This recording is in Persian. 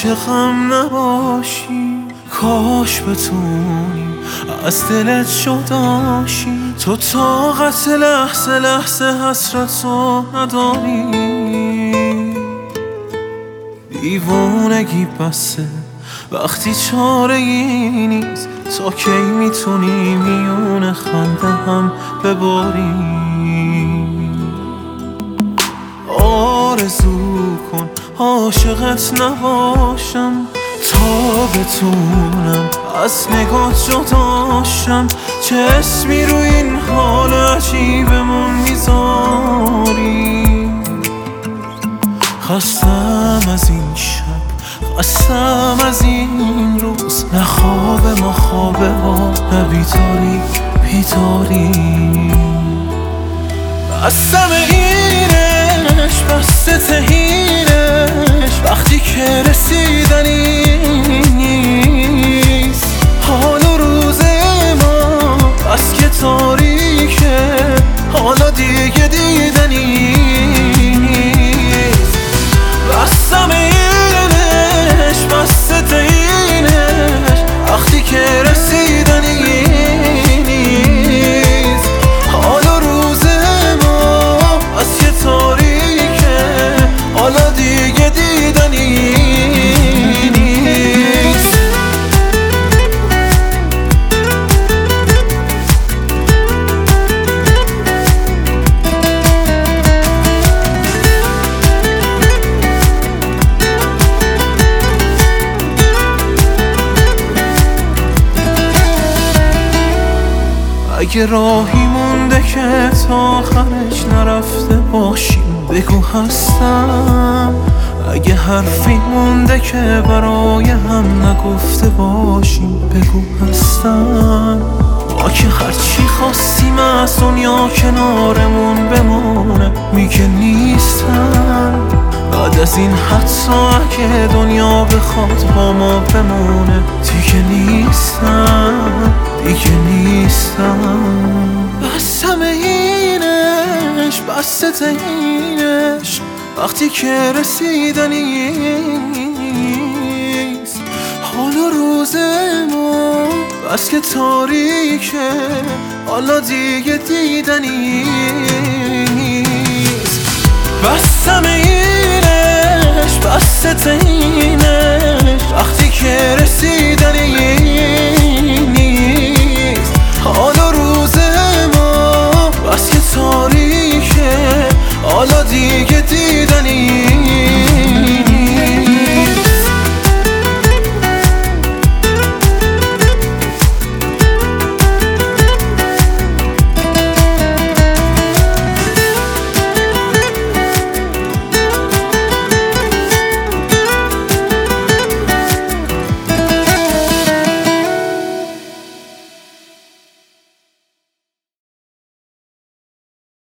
عاشقم نباشی، کاش بتونی از دلت جداشی. تو طاقت لحظه لحظه حسرتو نداری، دیوانگی بسه وقتی چاره ای نیست. تا کی میتونی میون خنده هم بباری؟ آرزو کن عاشقت نباشم، تا بتونم از نگاه جداشم. چه اسمی رو این حال عجیبمون میذاری؟ خستم از این شب، خستم از این روز، نه خواب ما خوابه ها، نه بیداری بیداری. بستم اینش بسته تهینش، وقتی که رسیدنی نیست. حال و روز ما بس که تاریکه، حالا دیگه دیدنی نیست. بستم اینش بسته تهینش، وقتی که رسیدنی نیست. حال و روز ما بس که تاریکه، حالا دیگه دیدنی نیست. اگه راهی مونده که تا آخرش نرفته باشیم بگو هستم. اگه حرفی مونده که برای هم نگفته باشیم بگو هستم. ما که هرچی خواستیم از دنیا کنارمون بمونه میگه نیستم. بعد از این حتی اگه دنیا بخواد با ما بمونه دیگه نیستم، دیگه نیستم. بستم اینش بسته تهینش، وقتی که رسیدنی نیست. حال و روز ما بس که تاریکه، حالا دیگه دیدنی نیست. بستم اینش بسته تهینش، وقتی که رسیدنی نیست. حال و روز ما بس که تاریکه، حالا دیگه دیدنی